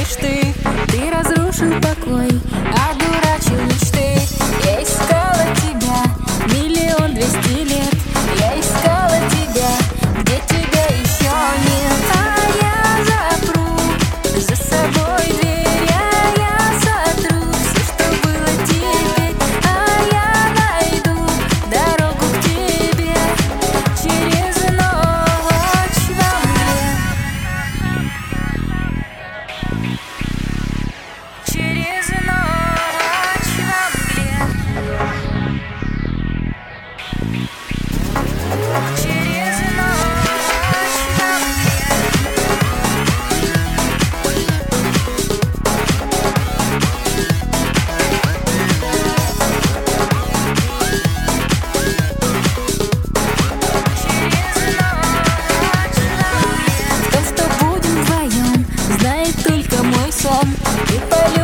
лишь ты разрушил покой, одурачил мечты. Я искала тебя 1 200 000 лет, я искала тебя, где тебя еще нет. А я запру за собой дверь, я сотру все, что было теперь. А я найду дорогу к тебе через ночь во мне, через ночь во мне, через ночь во мне. То, что будем вдвоем, знает только мой сон. Ты полюбишь